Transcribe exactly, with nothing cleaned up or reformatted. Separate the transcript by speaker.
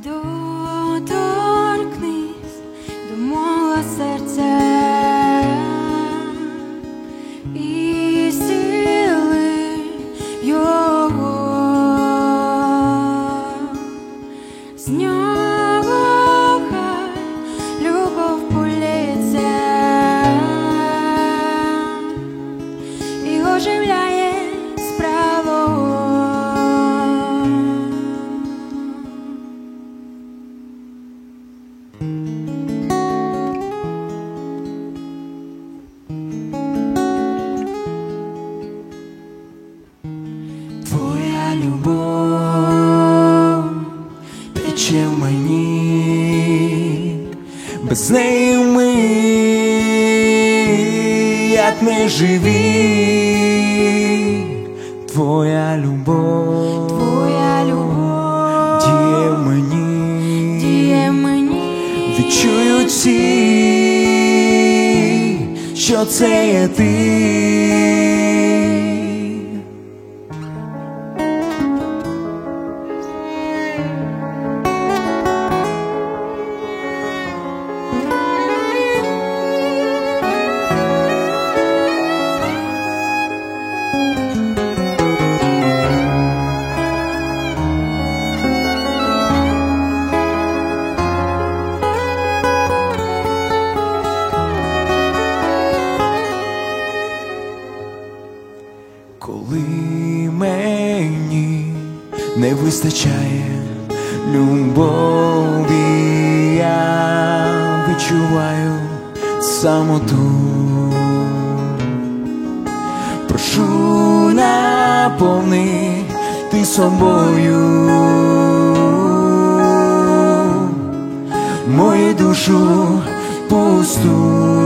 Speaker 1: Доторкнись до мого серця і зціли його, з нього хай любов полється і оживляє справу. Твоя любов тече в мені, без неї ми як не живі. Твоя любов, Твоя любов діє в мені, діє в мені. Відчують всі, що це є ти. Коли мені не вистачає любові, я відчуваю самоту. Прошу, наповни ти собою мою душу пусту.